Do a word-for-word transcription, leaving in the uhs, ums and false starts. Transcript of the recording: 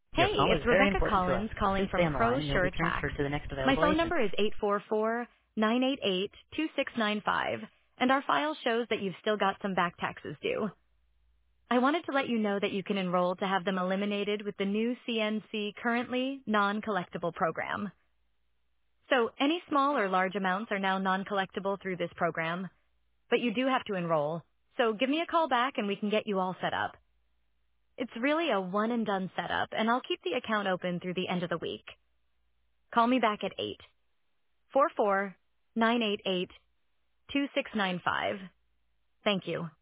Your Hey, call is it's very Rebecca important to us. Collins calling Please stay from on the line Pro and you'll Sure be Tax. transferred to the next My available phone agent. number is eight four four, nine eight eight, two six nine five, and our file shows that you've still got some back taxes due. I wanted to let you know that you can enroll to have them eliminated with the new C N C currently non-collectible program. So any small or large amounts are now non-collectible through this program, but you do have to enroll. So give me a call back and we can get you all set up. It's really a one and done setup, and I'll keep the account open through the end of the week. Call me back at eight four four, nine eight eight, two six nine five. Thank you.